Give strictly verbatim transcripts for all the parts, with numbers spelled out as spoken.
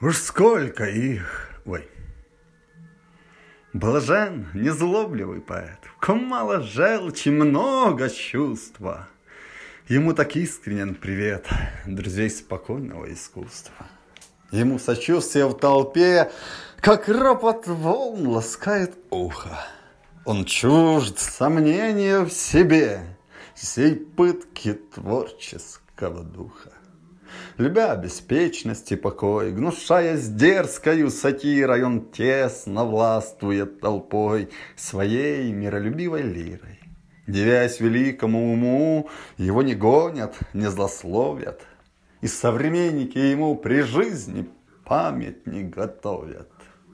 Уж сколько их, ой, блажен, незлобливый поэт, в ком мало желчи, много чувства. Ему так искренен привет друзей спокойного искусства. Ему сочувствие в толпе, как ропот волн, ласкает ухо. Он чужд сомнения в себе, сей пытки творческого духа. Любя беспечность и покой, гнушаясь дерзкою сатирой, он тесно властвует толпой своей миролюбивой лирой. Дивясь великому уму, его не гонят, не злословят, и современники ему при жизни памятник готовят.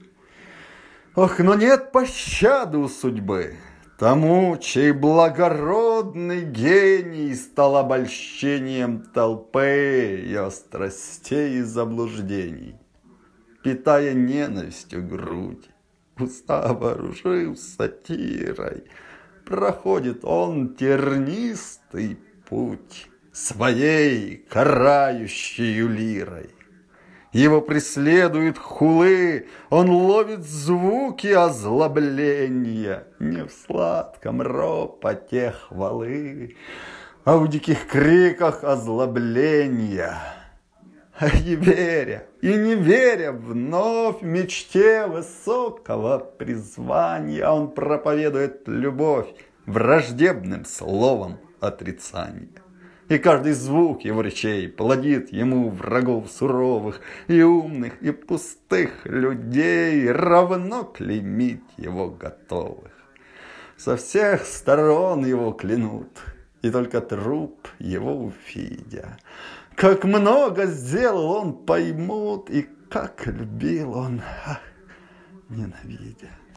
Ох, но нет пощады у судьбы тому, чей благородный гений стал обольщением толпы ее страстей и заблуждений. Питая ненавистью грудь, уста вооружив сатирой, проходит он тернистый путь своей карающей лирой. Его преследуют хулы, он ловит звуки озлобления не в сладком ропоте хвалы, а в диких криках озлобления. И веря, и не веря вновь мечте высокого призвания, он проповедует любовь враждебным словом отрицания. И каждый звук его речей плодит ему врагов суровых и умных, и пустых людей, равно клеймить его готовых. Со всех сторон его клянут, и только труп его увидя. Как много сделал он, поймут, и как любил он, ах, ненавидя.